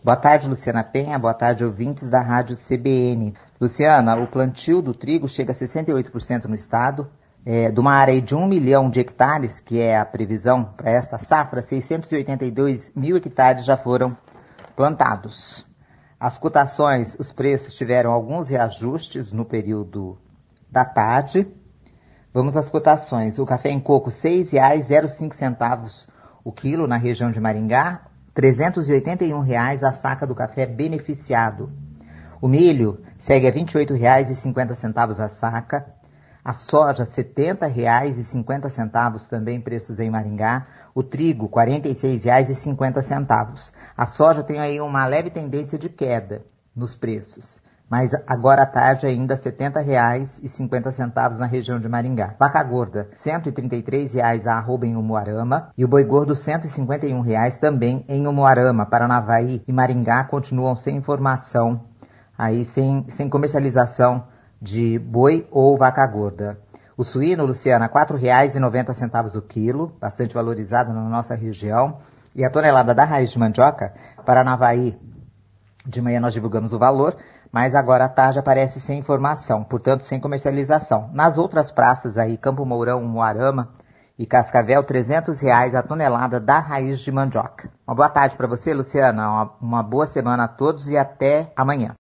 Boa tarde, Luciana Penha. Boa tarde, ouvintes da Rádio CBN. Luciana, o plantio do trigo chega a 68% no estado. De uma área de 1 milhão de hectares, que é a previsão para esta safra, 682 mil hectares já foram plantados. As cotações, os preços tiveram alguns reajustes no período da tarde. Vamos às cotações. O café em coco, R$ 6,05 o quilo na região de Maringá, R$ 381 a saca do café beneficiado. O milho segue a R$ 28,50 a saca. A soja, R$ 70,50 também preços em Maringá. O trigo, R$ 46,50. A soja tem aí uma leve tendência de queda nos preços, mas agora à tarde ainda R$ 70,50 na região de Maringá. Vaca gorda, R$ 133 a arroba em Umuarama e o boi gordo R$ 151 também em Umuarama. Paranavaí e Maringá continuam sem informação, aí sem comercialização de boi ou vaca gorda. O suíno, Luciana, R$ 4,90 o quilo, bastante valorizado na nossa região. E a tonelada da raiz de mandioca, Paranavaí, de manhã nós divulgamos o valor, mas agora à tarde aparece sem informação, portanto sem comercialização. Nas outras praças aí, Campo Mourão, Umuarama e Cascavel, R$ 300 a tonelada da raiz de mandioca. Uma boa tarde para você, Luciana, uma boa semana a todos e até amanhã.